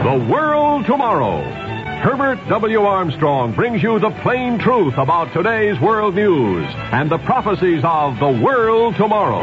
The World Tomorrow. Herbert W. Armstrong brings you the plain truth about today's world news and the prophecies of the world tomorrow.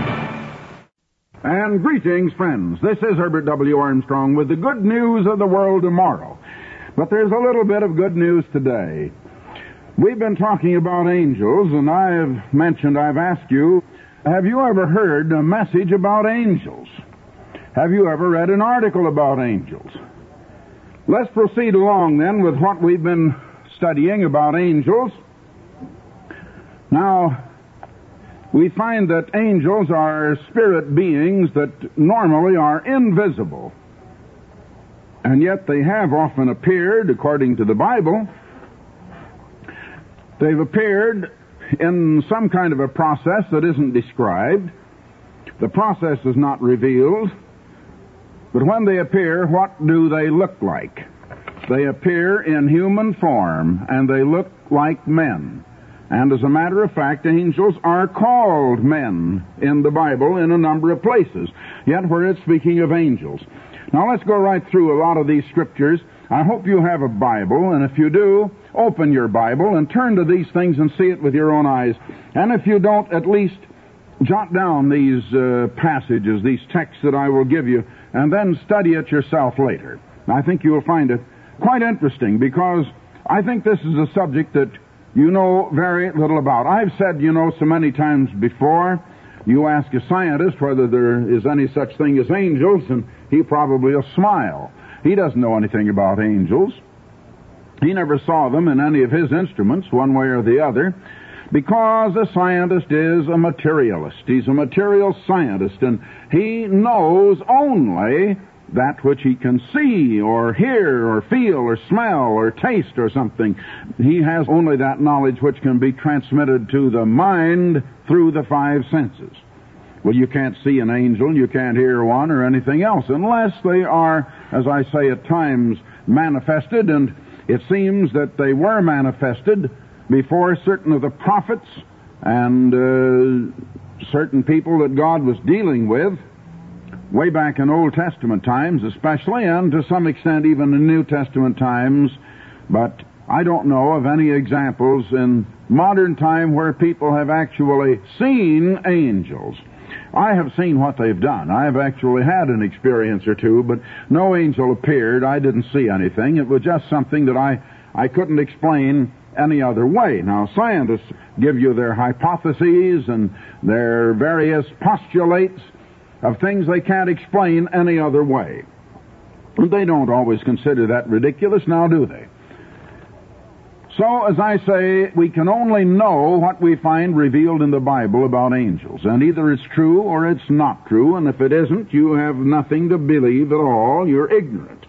And greetings, friends. This is Herbert W. Armstrong with the good news of the world tomorrow. But there's a little bit of good news today. We've been talking about angels, and I've asked you, have you ever heard a message about angels? Have you ever read an article about angels? Let's proceed along then with what we've been studying about angels. Now, we find that angels are spirit beings that normally are invisible. And yet they have often appeared, according to the Bible. They've appeared in some kind of a process that isn't described. The process is not revealed. But when they appear, what do they look like? They appear in human form, and they look like men. And as a matter of fact, angels are called men in the Bible in a number of places, yet where it's speaking of angels. Now let's go right through a lot of these scriptures. I hope you have a Bible, and if you do, open your Bible and turn to these things and see it with your own eyes. And if you don't, at least jot down these passages, these texts that I will give you, and then study it yourself later. I think you will find it quite interesting, because I think this is a subject that you know very little about. I've said, so many times before, you ask a scientist whether there is any such thing as angels, and he probably will smile. He doesn't know anything about angels. He never saw them in any of his instruments, one way or the other, because a scientist is a materialist. He's a material scientist, and he knows only that which he can see or hear or feel or smell or taste or something. He has only that knowledge which can be transmitted to the mind through the five senses. Well, you can't see an angel, you can't hear one or anything else unless they are, as I say at times, manifested, and it seems that they were manifested before certain of the prophets and certain people that God was dealing with, way back in Old Testament times especially, and to some extent even in New Testament times. But I don't know of any examples in modern time where people have actually seen angels. I have seen what they've done. I have actually had an experience or two, but no angel appeared. I didn't see anything. It was just something that I couldn't explain any other way. Now, scientists give you their hypotheses and their various postulates of things they can't explain any other way. And they don't always consider that ridiculous, now do they? So, as I say, we can only know what we find revealed in the Bible about angels. And either it's true or it's not true, and if it isn't, you have nothing to believe at all. You're ignorant.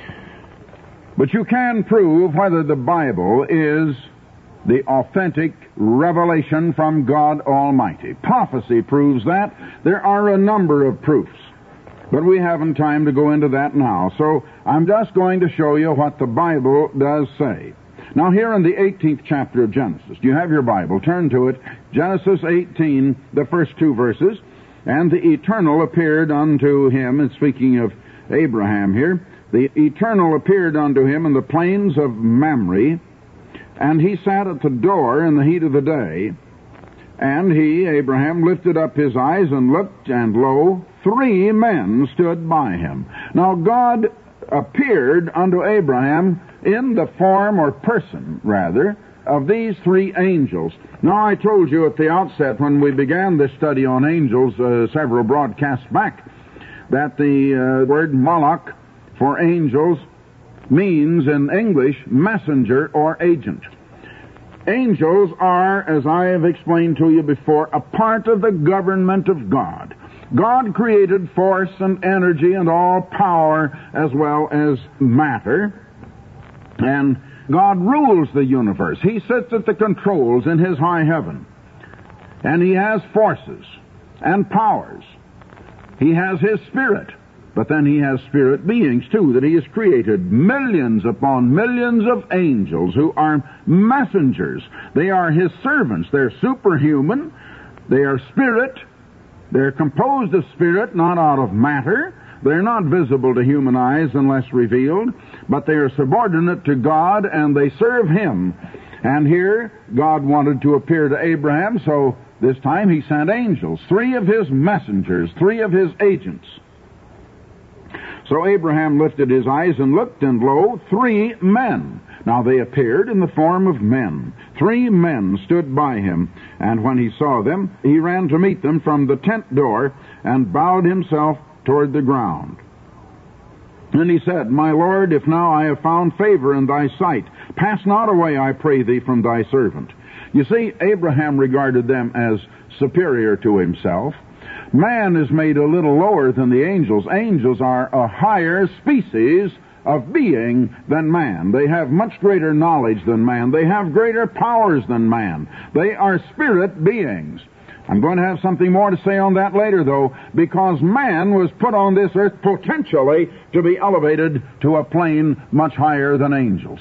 But you can prove whether the Bible is the authentic revelation from God Almighty. Prophecy proves that. There are a number of proofs, but we haven't time to go into that now. So I'm just going to show you what the Bible does say. Now here in the 18th chapter of Genesis, do you have your Bible? Turn to it. Genesis 18, the first two verses. And the Eternal appeared unto him, and speaking of Abraham here, the Eternal appeared unto him in the plains of Mamre, and he sat at the door in the heat of the day. And he, Abraham, lifted up his eyes and looked, and lo, 3 men stood by him. Now God appeared unto Abraham in the form, or person, rather, of these 3 angels. Now I told you at the outset when we began this study on angels several broadcasts back that the word Malach for angels means in English messenger or agent. Angels are, as I have explained to you before, a part of the government of God. God created force and energy and all power as well as matter, and God rules the universe. He sits at the controls in His high heaven, and He has forces and powers. He has His Spirit. But then He has spirit beings, too, that He has created. Millions upon millions of angels who are messengers. They are His servants. They're superhuman. They are spirit. They're composed of spirit, not out of matter. They're not visible to human eyes unless revealed, but they are subordinate to God and they serve Him. And here, God wanted to appear to Abraham, so this time He sent angels, 3 of His messengers, 3 of His agents. So Abraham lifted his eyes and looked, and lo, 3 men. Now they appeared in the form of men. 3 men stood by him, and when he saw them, he ran to meet them from the tent door and bowed himself toward the ground. And he said, My Lord, if now I have found favor in thy sight, pass not away, I pray thee, from thy servant. You see, Abraham regarded them as superior to himself. Man is made a little lower than the angels. Angels are a higher species of being than man. They have much greater knowledge than man. They have greater powers than man. They are spirit beings. I'm going to have something more to say on that later, though, because man was put on this earth potentially to be elevated to a plane much higher than angels.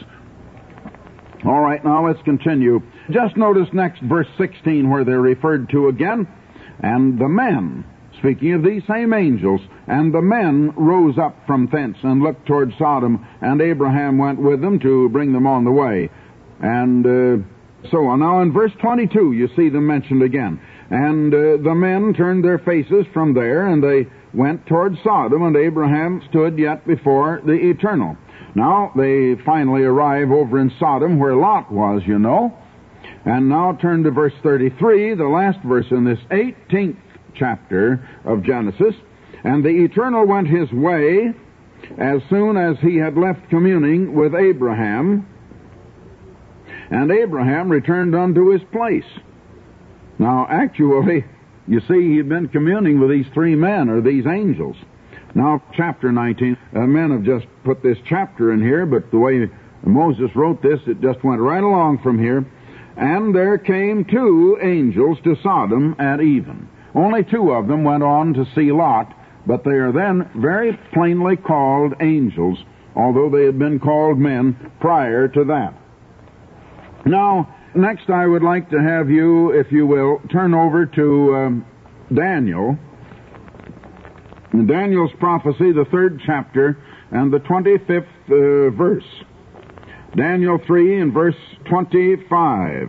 All right, now let's continue. Just notice next verse 16 where they're referred to again. And the men, speaking of these same angels, and the men rose up from thence and looked toward Sodom, and Abraham went with them to bring them on the way. And so on. Now in verse 22 you see them mentioned again. And the men turned their faces from there, and they went toward Sodom, and Abraham stood yet before the Eternal. Now they finally arrive over in Sodom where Lot was, you know. And now turn to verse 33, the last verse in this 18th chapter of Genesis. And the Eternal went his way as soon as he had left communing with Abraham, and Abraham returned unto his place. Now, actually, you see, he'd been communing with these 3 men, or these angels. Now, chapter 19, men have just put this chapter in here, but the way Moses wrote this, it just went right along from here. And there came 2 angels to Sodom at even. Only 2 of them went on to see Lot, but they are then very plainly called angels, although they had been called men prior to that. Now, next I would like to have you, if you will, turn over to Daniel. Daniel's prophecy, the 3rd chapter, and the 25th verse. Daniel 3 and verse 25.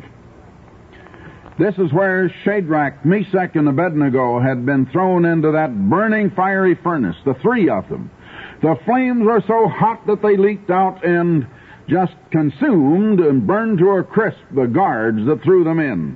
This is where Shadrach, Meshach, and Abednego had been thrown into that burning fiery furnace, the 3 of them. The flames were so hot that they leaked out and just consumed and burned to a crisp the guards that threw them in.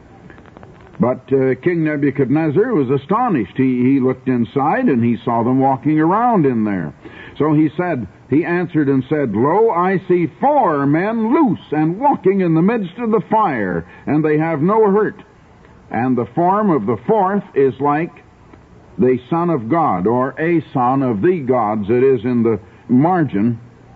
But King Nebuchadnezzar was astonished. He looked inside and he saw them walking around in there. So he answered and said, Lo, I see 4 men loose and walking in the midst of the fire, and they have no hurt. And the form of the 4th is like the Son of God, or a son of the gods. It is in the margin.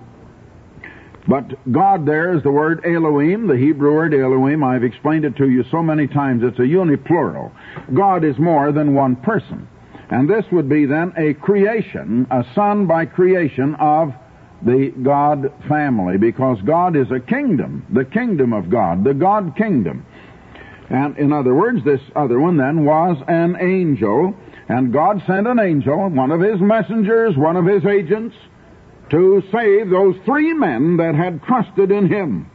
But God there is the word Elohim, the Hebrew word Elohim. I've explained it to you so many times. It's a uniplural. God is more than one person. And this would be then a creation, a son by creation of the God family, because God is a kingdom, the kingdom of God, the God kingdom. And in other words, this other one then was an angel, and God sent an angel, one of His messengers, one of His agents, to save those 3 men that had trusted in Him.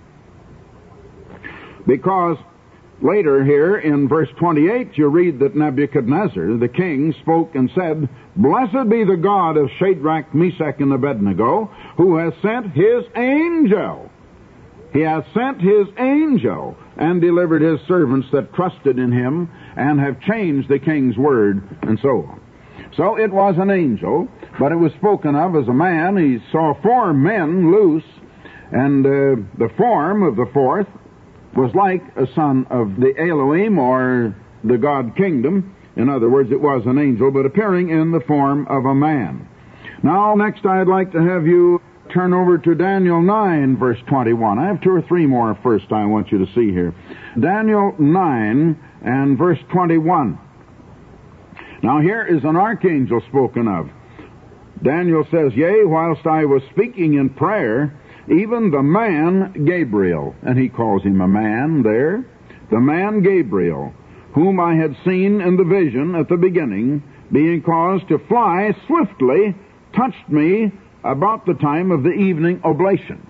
Because later here in verse 28 you read that Nebuchadnezzar, the king, spoke and said, Blessed be the God of Shadrach, Meshach, and Abednego, who has sent His angel. He has sent His angel and delivered His servants that trusted in Him and have changed the king's word, and so on. So it was an angel, but it was spoken of as a man. He saw 4 men loose, and the form of the 4th was like a son of the Elohim, or the God kingdom. In other words, it was an angel, but appearing in the form of a man. Now, next I'd like to have you turn over to Daniel 9, verse 21. I have 2 or 3 more first I want you to see here. Daniel 9 and verse 21. Now here is an archangel spoken of. Daniel says, Yea, whilst I was speaking in prayer, even the man Gabriel, and he calls him a man there, the man Gabriel, whom I had seen in the vision at the beginning, being caused to fly swiftly, touched me about the time of the evening oblation.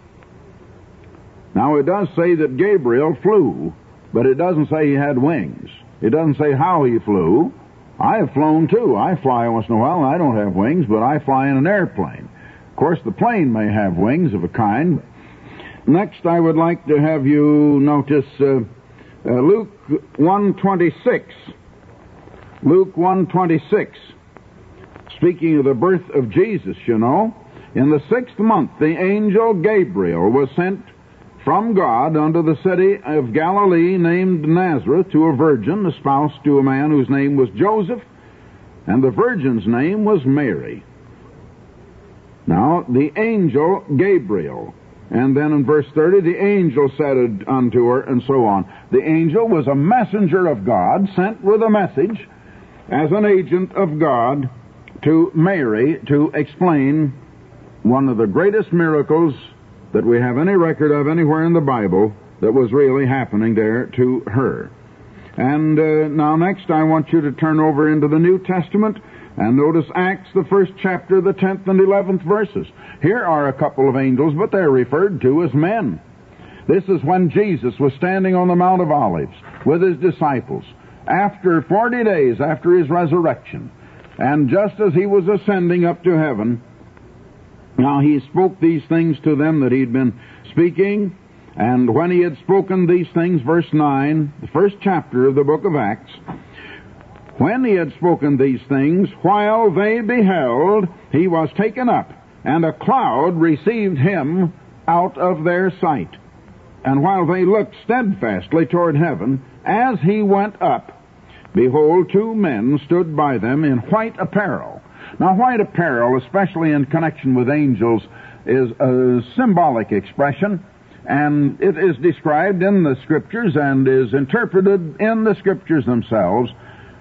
Now, it does say that Gabriel flew, but it doesn't say he had wings. It doesn't say how he flew. I have flown too. I fly once in a while, and I don't have wings, but I fly in an airplane. Of course, the plane may have wings of a kind. Next, I would like to have you notice Luke 1:26. Luke 1:26. Speaking of the birth of Jesus, you know, in the 6th month, the angel Gabriel was sent from God unto the city of Galilee named Nazareth to a virgin, espoused to a man whose name was Joseph, and the virgin's name was Mary. Now, the angel Gabriel. And then in verse 30, the angel said unto her, and so on. The angel was a messenger of God, sent with a message as an agent of God to Mary to explain one of the greatest miracles that we have any record of anywhere in the Bible that was really happening there to her. And now next I want you to turn over into the New Testament and notice Acts, the 1st chapter, the 10th and 11th verses. Here are a couple of angels, but they're referred to as men. This is when Jesus was standing on the Mount of Olives with his disciples after 40 days after his resurrection. And just as he was ascending up to heaven, now he spoke these things to them that he'd been speaking. And when he had spoken these things, verse 9, the 1st chapter of the book of Acts, when he had spoken these things, while they beheld, he was taken up, and a cloud received him out of their sight. And while they looked steadfastly toward heaven, as he went up, behold, 2 men stood by them in white apparel. Now, white apparel, especially in connection with angels, is a symbolic expression, and it is described in the Scriptures and is interpreted in the Scriptures themselves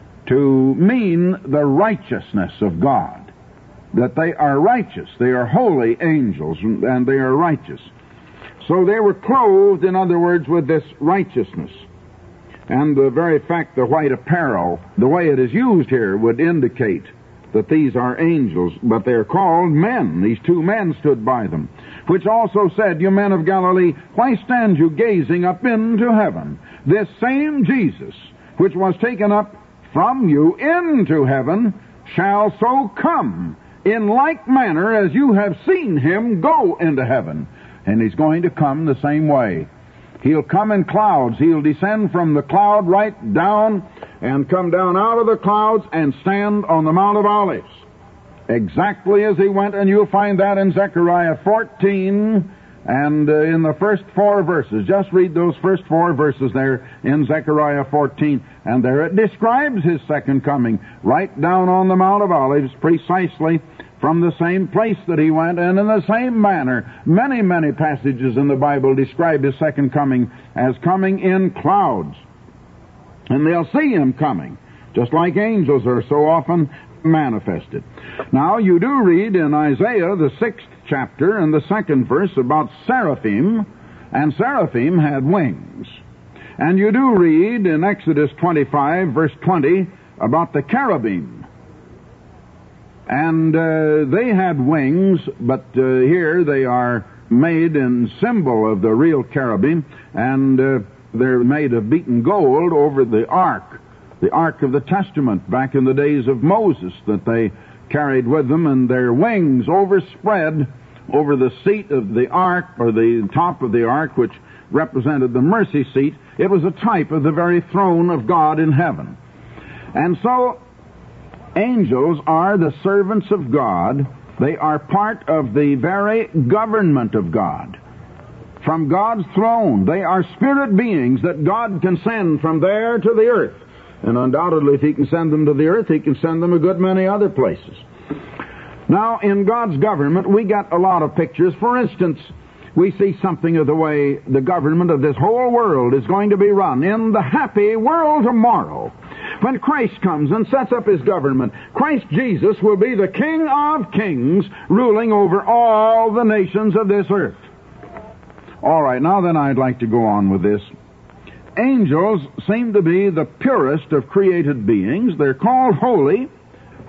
to mean the righteousness of God. That they are righteous. They are holy angels, and they are righteous. So they were clothed, in other words, with this righteousness. And the very fact, the white apparel, the way it is used here, would indicate that these are angels, but they're called men. These 2 men stood by them, which also said, You men of Galilee, why stand you gazing up into heaven? This same Jesus, which was taken up from you into heaven, shall so come in like manner as you have seen him go into heaven. And he's going to come the same way. He'll come in clouds. He'll descend from the cloud right down and come down out of the clouds and stand on the Mount of Olives. Exactly as he went, and you'll find that in Zechariah 14 and in the first 4 verses. Just read those first 4 verses there in Zechariah 14, and there it describes his second coming, right down on the Mount of Olives, precisely from the same place that he went, and in the same manner. Many, many passages in the Bible describe his second coming as coming in clouds. And they'll see him coming, just like angels are so often manifested. Now, you do read in Isaiah, the 6th chapter, and the 2nd verse about seraphim, and seraphim had wings. And you do read in Exodus 25, verse 20, about the cherubim. And they had wings, but here they are made in symbol of the real cherubim, and they're made of beaten gold over the Ark of the Testament, back in the days of Moses, that they carried with them, and their wings overspread over the seat of the Ark, or the top of the Ark, which represented the mercy seat. It was a type of the very throne of God in heaven. And so, angels are the servants of God. They are part of the very government of God. From God's throne, they are spirit beings that God can send from there to the earth. And undoubtedly, if he can send them to the earth, he can send them a good many other places. Now, in God's government, we get a lot of pictures. For instance, we see something of the way the government of this whole world is going to be run in the happy world tomorrow. When Christ comes and sets up his government, Christ Jesus will be the King of kings, ruling over all the nations of this earth. All right, now then I'd like to go on with this. Angels seem to be the purest of created beings. They're called holy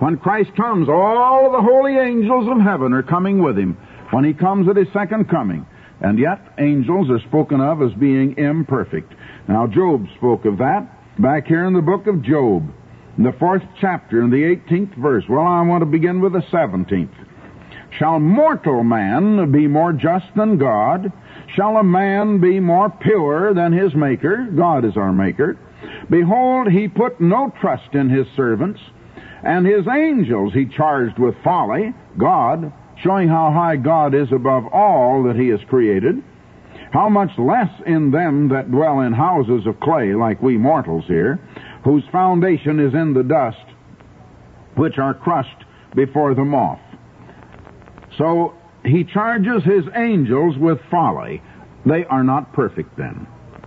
When Christ comes, all of the holy angels of heaven are coming with him when he comes at his second coming. And yet, angels are spoken of as being imperfect. Now, Job spoke of that back here in the book of Job, in the 4th chapter, in the 18th verse. Well, I want to begin with the 17th. Shall mortal man be more just than God? Shall a man be more pure than his Maker? God is our Maker. Behold, he put no trust in his servants, and his angels he charged with folly. God, showing how high God is above all that he has created. How much less in them that dwell in houses of clay, like we mortals here, whose foundation is in the dust, which are crushed before the moth. So he charges his angels with folly. They are not perfect then.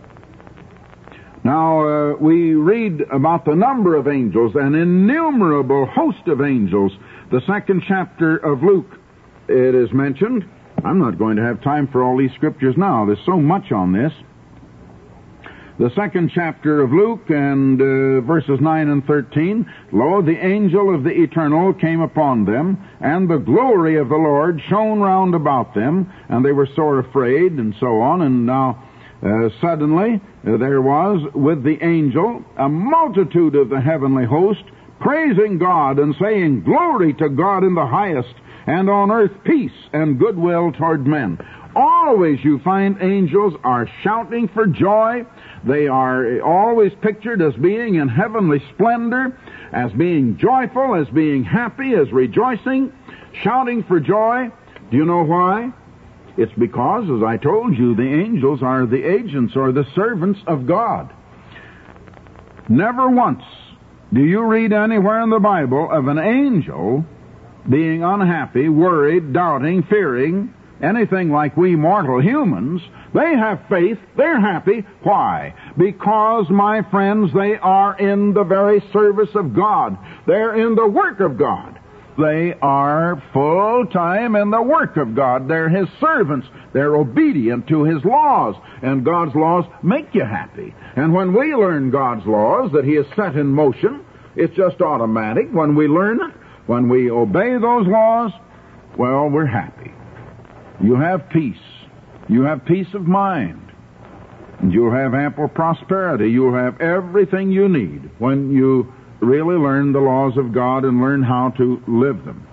Now, we read about the number of angels, an innumerable host of angels. The 2nd chapter of Luke, it is mentioned. I'm not going to have time for all these scriptures now. There's so much on this. The 2nd chapter of Luke and verses 9 and 13. Lo, the angel of the Eternal came upon them, and the glory of the Lord shone round about them, and they were sore afraid, and so on. And now, suddenly, there was with the angel a multitude of the heavenly host, praising God and saying, Glory to God in the highest, and on earth peace and goodwill toward men. Always you find angels are shouting for joy. They are always pictured as being in heavenly splendor, as being joyful, as being happy, as rejoicing, shouting for joy. Do you know why? It's because, as I told you, the angels are the agents or the servants of God. Never once do you read anywhere in the Bible of an angel being unhappy, worried, doubting, fearing, anything like we mortal humans. They have faith. They're happy. Why? Because, my friends, they are in the very service of God. They're in the work of God. They are full-time in the work of God. They're His servants. They're obedient to His laws. And God's laws make you happy. And when we learn God's laws that He has set in motion, it's just automatic. When we learn it, when we obey those laws, well, we're happy. You have peace. You have peace of mind. And you'll have ample prosperity. You'll have everything you need when you really learn the laws of God and learn how to live them.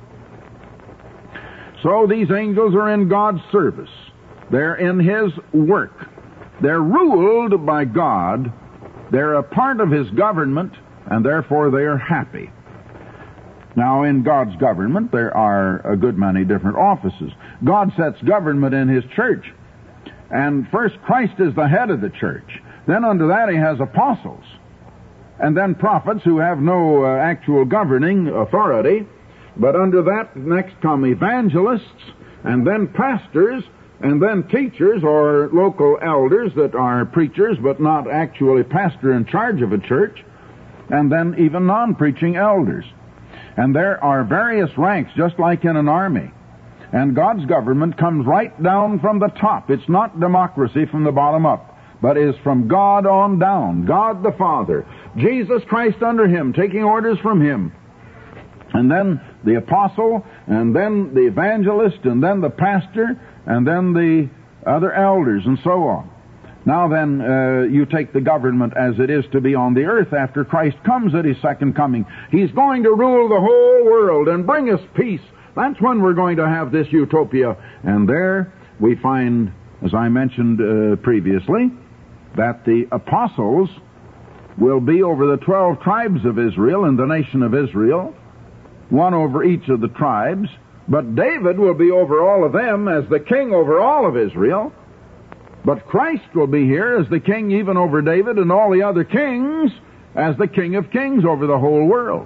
So these angels are in God's service. They're in His work. They're ruled by God. They're a part of His government, and therefore they are happy. Now, in God's government, there are a good many different offices. God sets government in His church. And first, Christ is the head of the church. Then under that, He has apostles. And then prophets who have no actual governing authority. But under that, next come evangelists, and then pastors, and then teachers or local elders that are preachers but not actually pastor in charge of a church, and then even non-preaching elders. And there are various ranks, just like in an army. And God's government comes right down from the top. It's not democracy from the bottom up, but is from God on down. God the Father, Jesus Christ under Him, taking orders from Him. And then the apostle, and then the evangelist, and then the pastor, and then the other elders, and so on. Now then, you take the government as it is to be on the earth after Christ comes at His second coming. He's going to rule the whole world and bring us peace. That's when we're going to have this utopia. And there we find, as I mentioned previously, that the apostles will be over the 12 tribes of Israel and the nation of Israel, one over each of the tribes. But David will be over all of them as the king over all of Israel. But Christ will be here as the king even over David and all the other kings, as the King of Kings over the whole world.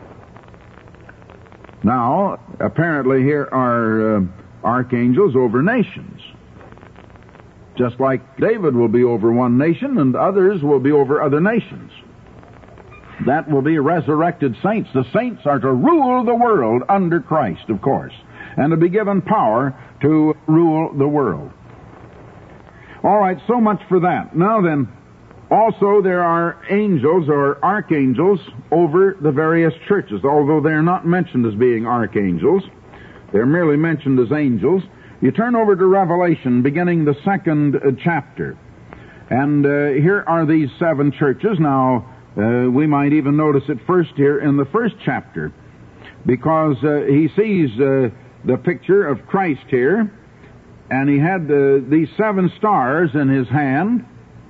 Now, apparently here are archangels over nations. Just like David will be over one nation and others will be over other nations. That will be resurrected saints. The saints are to rule the world under Christ, of course, and to be given power to rule the world. All right, so much for that. Now then, Also, there are angels or archangels over the various churches, although they're not mentioned as being archangels. They're merely mentioned as angels. You turn over to Revelation, beginning the 2nd chapter. And here are these 7 churches. Now, we might even notice it first here in the 1st chapter, because he sees the picture of Christ here, and he had these 7 stars in his hand.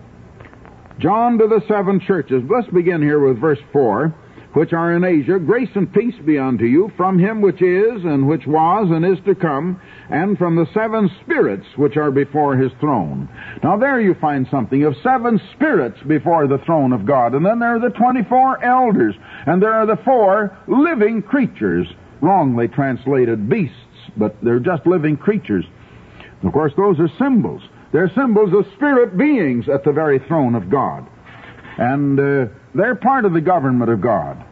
John to the 7 churches. Let's begin here with verse 4. Which are in Asia, grace and peace be unto you from him which is, and which was, and is to come, and from the 7 spirits which are before his throne. Now there you find something of 7 spirits before the throne of God. And then there are the 24 elders, and there are the 4 living creatures, wrongly translated beasts, but they're just living creatures. Of course, those are symbols. They're symbols of spirit beings at the very throne of God. And they're part of the government of God.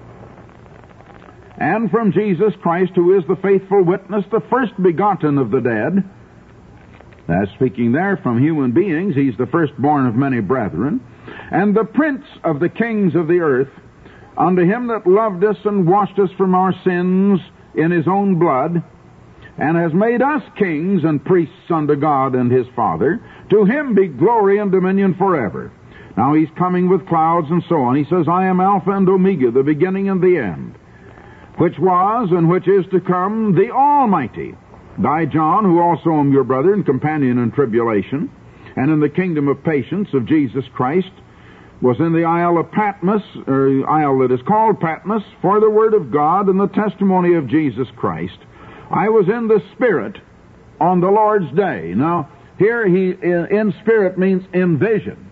And from Jesus Christ, who is the faithful witness, the first begotten of the dead. That's speaking there from human beings. He's the firstborn of many brethren. And the prince of the kings of the earth, unto him that loved us and washed us from our sins in his own blood, and has made us kings and priests unto God and his Father. To him be glory and dominion forever. Now he's coming with clouds and so on. He says, I am Alpha and Omega, the beginning and the end, which was and which is to come, the Almighty. I, John, who also am your brother and companion in tribulation, and in the kingdom of patience of Jesus Christ, was in the Isle of Patmos, or isle that is called Patmos, for the word of God and the testimony of Jesus Christ. I was in the Spirit on the Lord's day. Now, here he in spirit means in vision.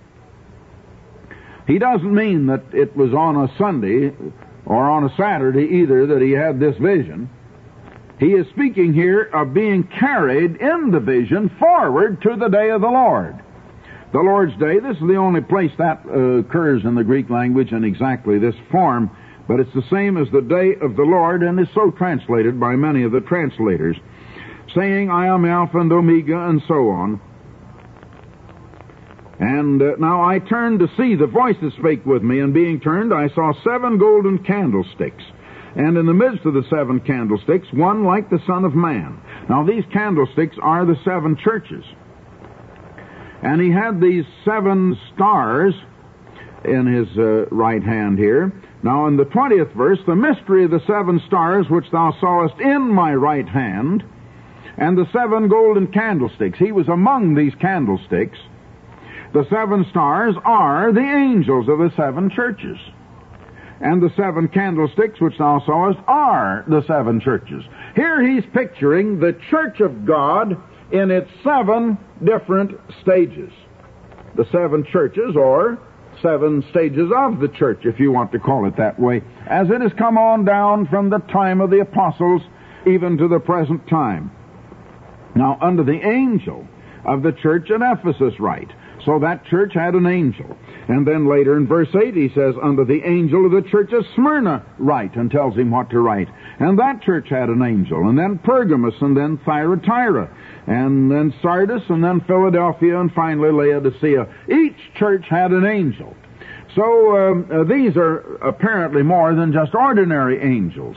He doesn't mean that it was on a Sunday or on a Saturday either that he had this vision. He is speaking here of being carried in the vision forward to the day of the Lord. The Lord's Day, this is the only place that occurs in the Greek language in exactly this form, but it's the same as the day of the Lord, and is so translated by many of the translators, saying, I am Alpha and Omega, and so on. And now I turned to see, the voice that spake with me, and being turned, I saw 7 golden candlesticks. And in the midst of the 7 candlesticks, one like the Son of Man. Now these candlesticks are the 7 churches. And he had these 7 stars in his right hand here. Now in the 20th verse, the mystery of the 7 stars which thou sawest in my right hand, and the 7 golden candlesticks. He was among these candlesticks. The 7 stars are the angels of the 7 churches. And the 7 candlesticks which thou sawest are the 7 churches. Here he's picturing the church of God in its 7 different stages. The 7 churches, or 7 stages of the church, if you want to call it that way, as it has come on down from the time of the apostles even to the present time. Now, under the angel of the church at Ephesus write. So that church had an angel. And then later in verse 8 he says, unto the angel of the church of Smyrna write, and tells him what to write. And that church had an angel. And then Pergamos, and then Thyatira, and then Sardis, and then Philadelphia, and finally Laodicea. Each church had an angel. So these are apparently more than just ordinary angels.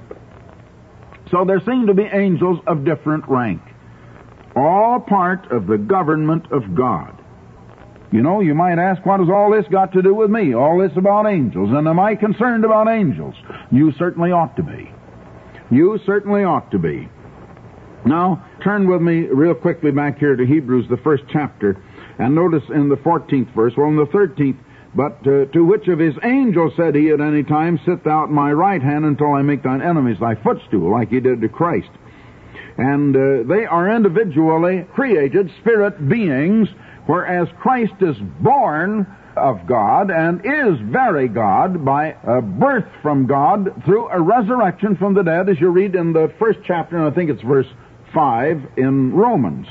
So there seem to be angels of different rank, all part of the government of God. You know, you might ask, what has all this got to do with me? All this about angels. And am I concerned about angels? You certainly ought to be. You certainly ought to be. Now, turn with me real quickly back here to Hebrews, the 1st chapter, and notice in the 14th verse, well, in the 13th, but to which of his angels said he at any time, sit thou at my right hand until I make thine enemies thy footstool, like he did to Christ. And they are individually created spirit beings, whereas Christ is born of God and is very God by a birth from God through a resurrection from the dead, as you read in the 1st chapter, and I think it's verse 5 in Romans.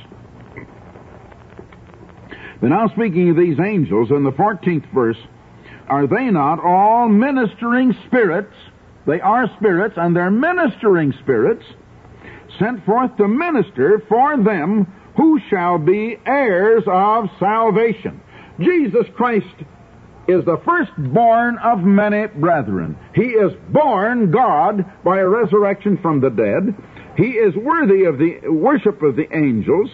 But now speaking of these angels, in the 14th verse, are they not all ministering spirits? They are spirits, and they're ministering spirits, sent forth to minister for them who shall be heirs of salvation. Jesus Christ is the firstborn of many brethren. He is born God by a resurrection from the dead. He is worthy of the worship of the angels,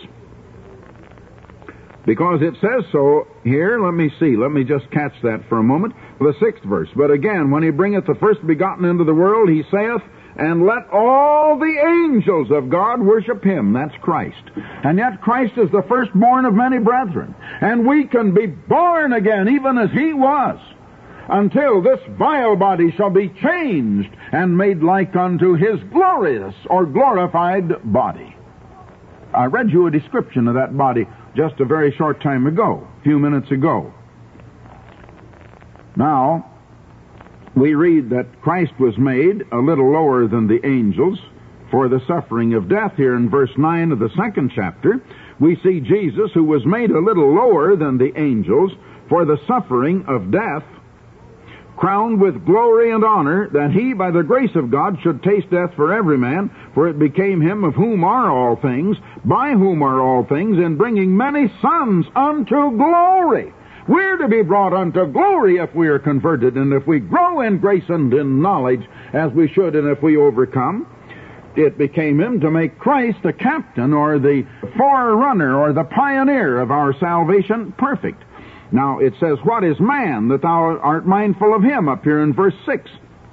because it says so here. Let me see. Let me just catch that for a moment. The 6th verse. But again, when he bringeth the first begotten into the world, he saith, and let all the angels of God worship him. That's Christ. And yet Christ is the firstborn of many brethren. And we can be born again even as he was, until this vile body shall be changed and made like unto his glorious or glorified body. I read you a description of that body just a very short time ago, a few minutes ago. Now, we read that Christ was made a little lower than the angels for the suffering of death. Here in verse 9 of the 2nd chapter, we see Jesus, who was made a little lower than the angels for the suffering of death, crowned with glory and honor, that he, by the grace of God, should taste death for every man, for it became him of whom are all things, by whom are all things, in bringing many sons unto glory. We're to be brought unto glory if we are converted, and if we grow in grace and in knowledge, as we should, and if we overcome. It became him to make Christ the captain, or the forerunner, or the pioneer of our salvation perfect. Now, it says, what is man, that thou art mindful of him, up here in verse 6.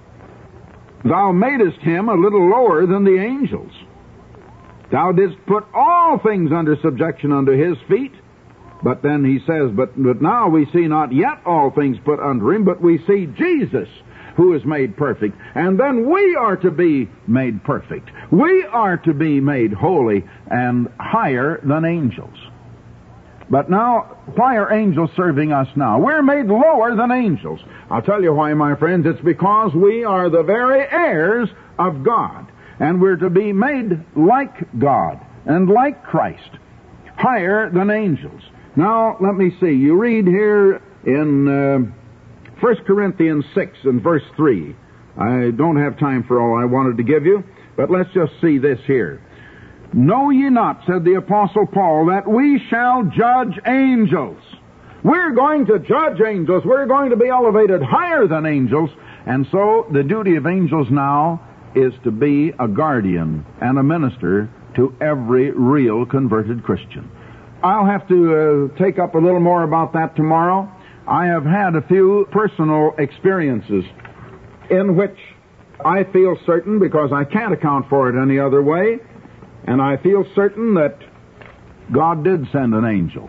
Thou madest him a little lower than the angels. Thou didst put all things under subjection unto his feet. But then he says, but now we see not yet all things put under him, but we see Jesus, who is made perfect. And then we are to be made perfect. We are to be made holy and higher than angels. But now, why are angels serving us now? We're made lower than angels. I'll tell you why, my friends. It's because we are the very heirs of God. And we're to be made like God and like Christ, higher than angels. Now, let me see. You read here in 1 Corinthians 6 and verse 3. I don't have time for all I wanted to give you, but let's just see this here. Know ye not, said the Apostle Paul, that we shall judge angels. We're going to judge angels. We're going to be elevated higher than angels. And so the duty of angels now is to be a guardian and a minister to every real converted Christian. I'll have to take up a little more about that tomorrow. I have had a few personal experiences in which I feel certain, because I can't account for it any other way, and I feel certain that God did send an angel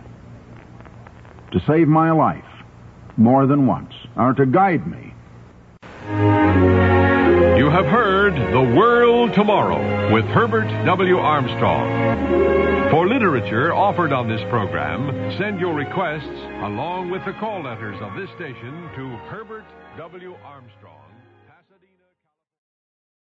to save my life more than once, or to guide me. You have heard The World Tomorrow with Herbert W. Armstrong. For literature offered on this program, send your requests along with the call letters of this station to Herbert W. Armstrong.